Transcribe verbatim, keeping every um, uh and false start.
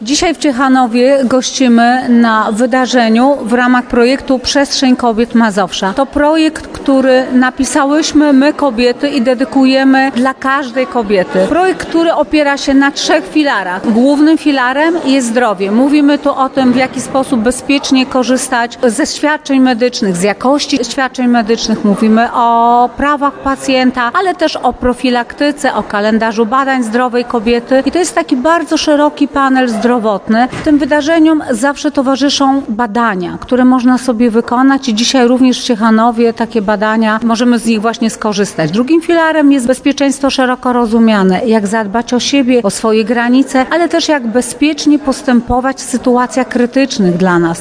Dzisiaj w Ciechanowie gościmy na wydarzeniu w ramach projektu Przestrzeń Kobiet Mazowsza. To projekt, który napisałyśmy my kobiety i dedykujemy dla każdej kobiety. Projekt, który opiera się na trzech filarach. Głównym filarem jest zdrowie. Mówimy tu o tym, w jaki sposób bezpiecznie korzystać ze świadczeń medycznych, z jakości świadczeń medycznych. Mówimy o prawach pacjenta, ale też o profilaktyce, o kalendarzu badań zdrowej kobiety. I to jest taki bardzo szeroki panel zdrowotny. Tym wydarzeniom zawsze towarzyszą badania, które można sobie wykonać i dzisiaj również w Ciechanowie takie badania, możemy z nich właśnie skorzystać. Drugim filarem jest bezpieczeństwo szeroko rozumiane, jak zadbać o siebie, o swoje granice, ale też jak bezpiecznie postępować w sytuacjach krytycznych dla nas.